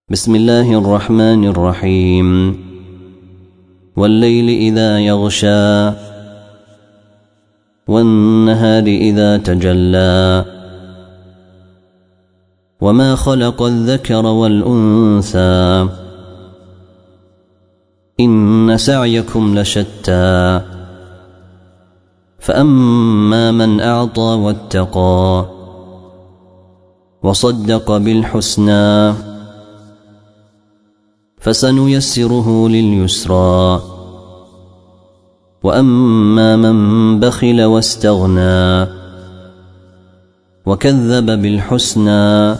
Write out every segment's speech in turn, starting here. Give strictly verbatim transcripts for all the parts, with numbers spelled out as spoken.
بسم الله الرحمن الرحيم والليل إذا يغشى والنهار إذا تجلى وما خلق الذكر والأنثى إن سعيكم لشتى فأما من أعطى واتقى وصدق بالحسنى فسنيسره لليسرى وأما من بخل واستغنى وكذب بالحسنى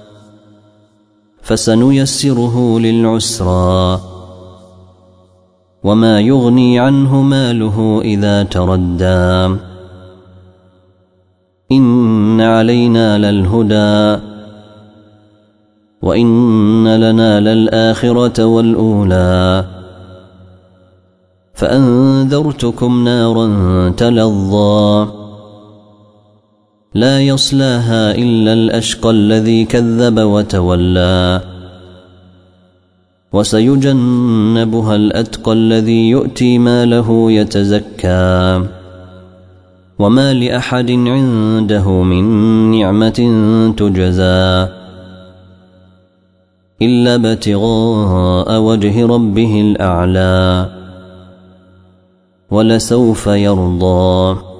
فسنيسره للعسرى وما يغني عنه ماله إذا تردى إن علينا للهدى وإن لنا للآخرة والأولى فأنذرتكم نارا تلظى لا يصلاها إلا الأشقى الذي كذب وتولى وسيجنبها الأتقى الذي يؤتي ماله يتزكى وما لأحد عنده من نعمة تجزى إلا ابتغاء وجه ربه الأعلى ولسوف يرضى.